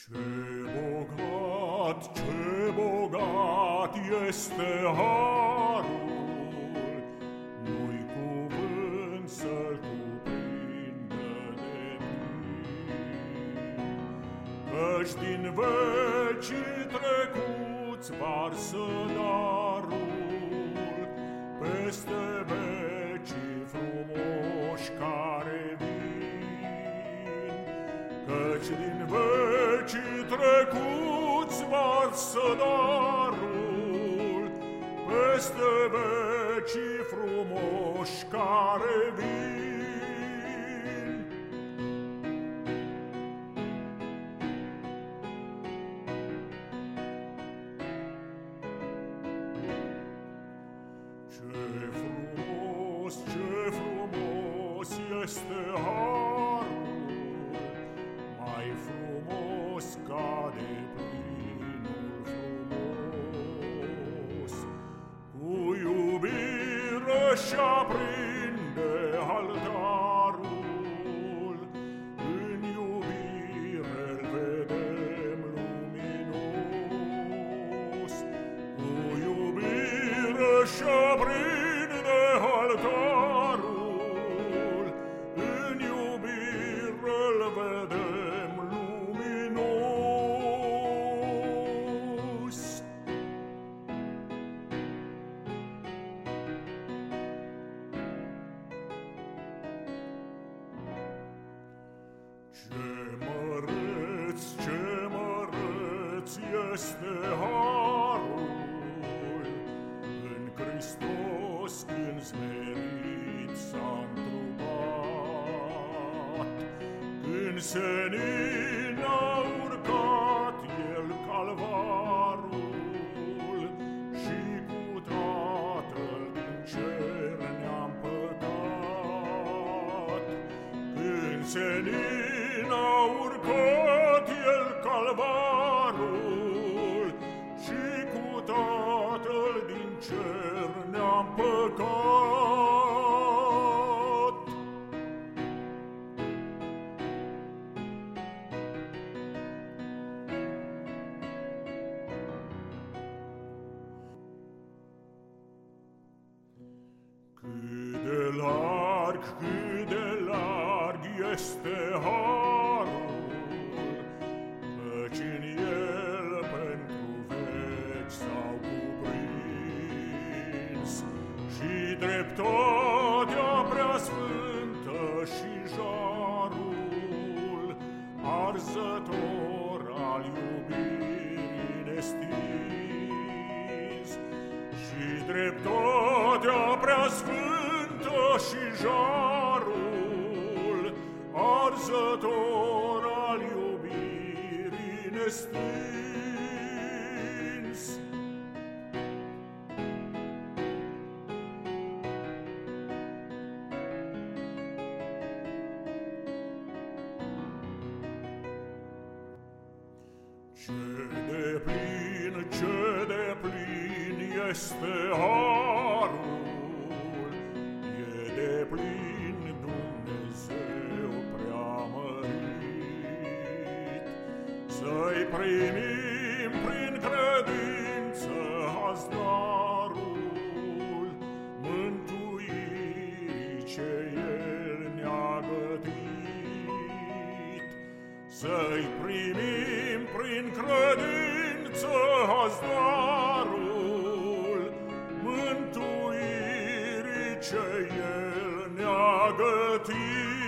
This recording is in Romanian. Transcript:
Ce bogat este harul, nu-i cuvânt să-l cuprindă deplin, căci din vecii trecuți varsă darul peste vecii frumoși care vin, căci din vecii trecuți varsă darul peste vecii frumoși care vin. Ce frumos este harul, mai frumos ca deplinul frumos. Cu iubire și-aprinde altarul, în iubire-l vedem luminos. Cu iubire și-aprinde altarul, în iubire-l vedem luminos. Ce măreț este harul, în Hristos când smerit s-a întrupat, când senin a urcat el calvarul și cu Tatăl din cer ne-a împăcat. Când senin a urcat el calvarul și cu Tatăl din cer ne-a împăcat. Cât de larg este harul, căci în el pentru veci s-au cuprins și dreptatea preasfântă și jarul arzător al iubirii nestins, și dreptatea preasfântă și jarul arzător al iubirii nestins. Ce deplin este harul, e deplin Dumnezeu preamărit. Să-i primim prin credință hazdarul mântuirii ce El ne-a gătit. Să-i primim prin credință hazdarul mântuirii ce El ne-a gătit.